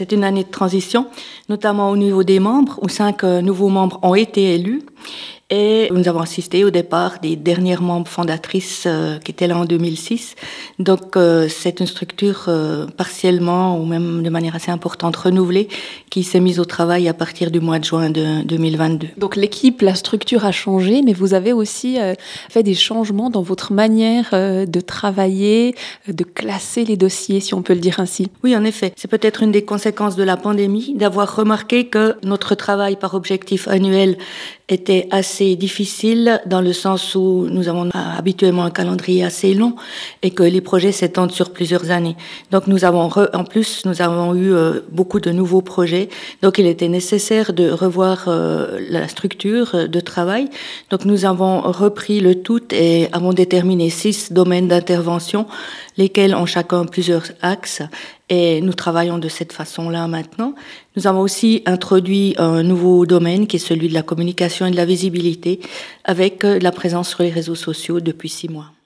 c'est une année de transition, notamment au niveau des membres, où 5 nouveaux membres ont été élus. Et nous avons assisté au départ des dernières membres fondatrices qui étaient là en 2006. Donc c'est une structure partiellement ou même de manière assez importante renouvelée qui s'est mise au travail à partir du mois de juin de 2022. Donc l'équipe, la structure a changé, mais vous avez aussi fait des changements dans votre manière de travailler, de classer les dossiers, si on peut le dire ainsi. Oui, en effet. C'est peut-être une des conséquences de la pandémie, d'avoir remarqué que notre travail par objectif annuel était assez difficile dans le sens où nous avons habituellement un calendrier assez long et que les projets s'étendent sur plusieurs années. Donc en plus nous avons eu beaucoup de nouveaux projets. Donc il était nécessaire de revoir la structure de travail. Donc nous avons repris le tout et avons déterminé 6 domaines d'intervention, lesquels ont chacun plusieurs axes. Et nous travaillons de cette façon-là maintenant. Nous avons aussi introduit un nouveau domaine qui est celui de la communication et de la visibilité avec la présence sur les réseaux sociaux depuis 6 mois.